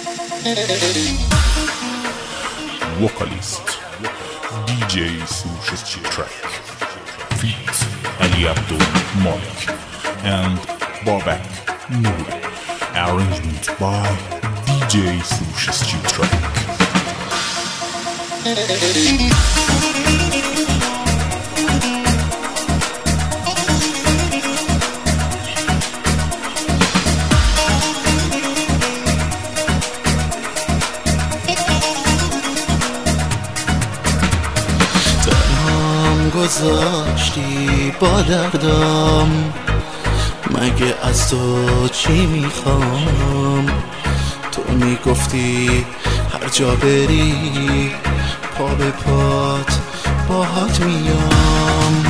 Vocalist DJ Surush track feat Ali Abdul Malik and Babak Noor. Arrangement by DJ Surush track. گذاشتی با دردم، مگه از تو چی میخوام؟ تو میگفتی هر جا بری پا به پات باهات میام.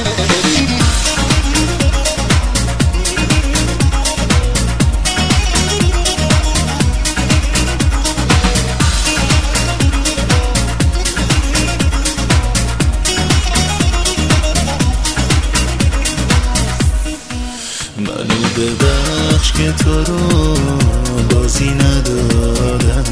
منو ببخش که تو رو بازی ندادم،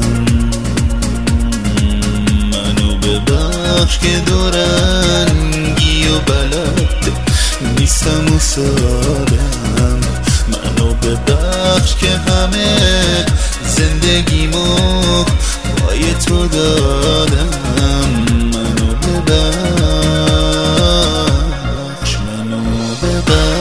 منو ببخش که دورنگی و بلد نیستم و سادم، منو ببخش که همه زندگیمو پای تو دادم، منو ببخش، منو ببخش.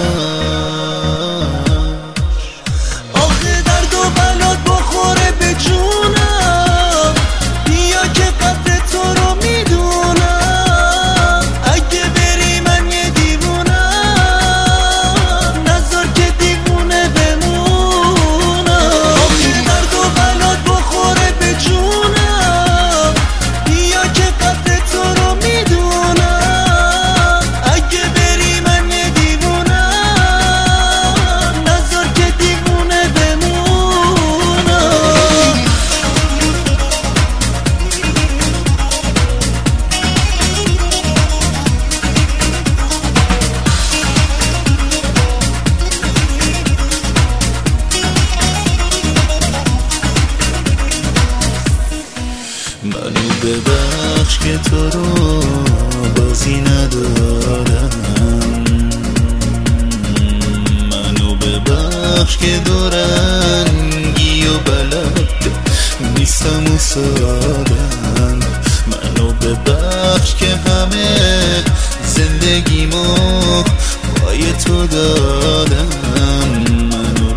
منو ببخش که تو رو بازی ندادم، منو ببخش که دورنگی و بلد نیستم و سادم، منو ببخش که همه زندگیمو پای تو دادم، منو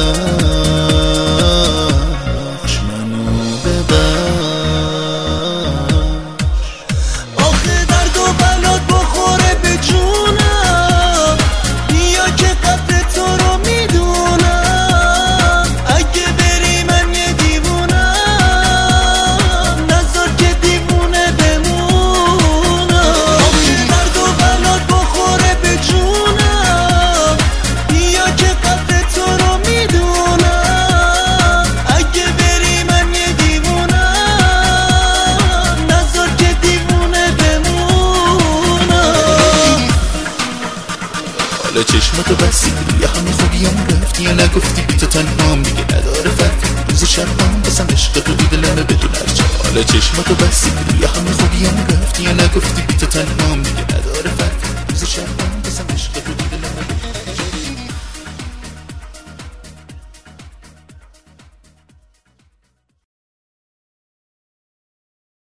ببخش، منو ببخش. حالا چشماتو بستی روی همه خوبیام رفتی یا نگفتی بی تو تنهام دیگه نداره فرقی، روز شبم بسم عشق تو دلمه بدون هرچه. حالا چشماتو بستی روی همه خوبیام رفتی یا نگفتی بی تو تنهام دیگه نداره